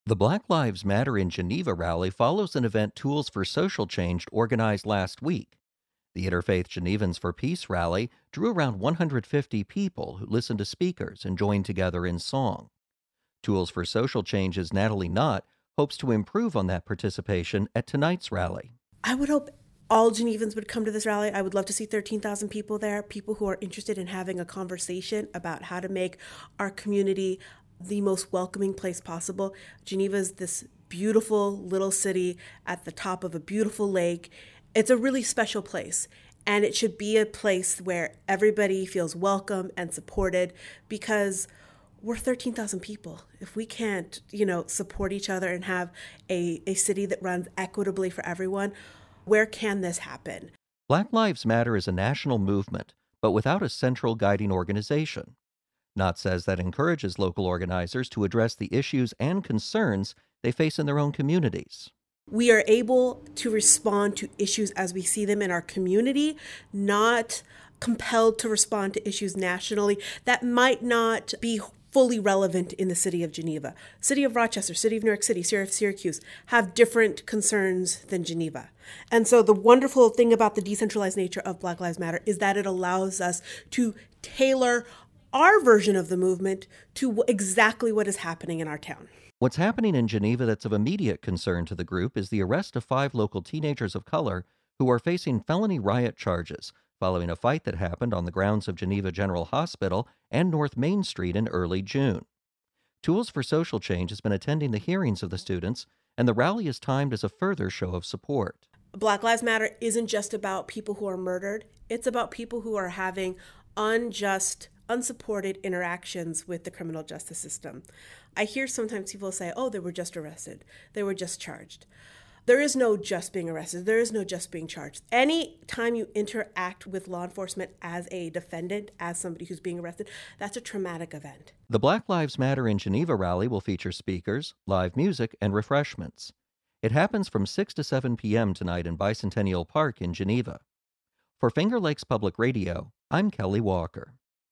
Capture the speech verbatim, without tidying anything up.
The Black Lives Matter in Geneva rally follows an event Tools for Social Change organized last week. The Interfaith Genevans for Peace rally drew around one hundred fifty people who listened to speakers and joined together in song. Tools for Social Change's Natalie Knott hopes to improve on that participation at tonight's rally. I would hope all Genevans would come to this rally. I would love to see thirteen thousand people there, people who are interested in having a conversation about how to make our community the most welcoming place possible. Geneva is this beautiful little city at the top of a beautiful lake. It's a really special place, and it should be a place where everybody feels welcome and supported, because we're thirteen thousand people. If we can't, you know, support each other and have a, a city that runs equitably for everyone, where can this happen? Black Lives Matter is a national movement, but without a central guiding organization. Knott says that encourages local organizers to address the issues and concerns they face in their own communities. We are able to respond to issues as we see them in our community, not compelled to respond to issues nationally that might not be fully relevant in the city of Geneva. City of Rochester, City of New York City, City of Syracuse have different concerns than Geneva. And so the wonderful thing about the decentralized nature of Black Lives Matter is that it allows us to tailor our version of the movement to exactly what is happening in our town. What's happening in Geneva that's of immediate concern to the group is the arrest of five local teenagers of color who are facing felony riot charges following a fight that happened on the grounds of Geneva General Hospital and North Main Street in early June. Tools for Social Change has been attending the hearings of the students, and the rally is timed as a further show of support. Black Lives Matter isn't just about people who are murdered. It's about people who are having unjust, unsupported interactions with the criminal justice system. I hear sometimes people say, oh, they were just arrested. They were just charged. There is no just being arrested. There is no just being charged. Any time you interact with law enforcement as a defendant, as somebody who's being arrested, that's a traumatic event. The Black Lives Matter in Geneva rally will feature speakers, live music, and refreshments. It happens from six to seven p.m. tonight in Bicentennial Park in Geneva. For Finger Lakes Public Radio, I'm Kelly Walker.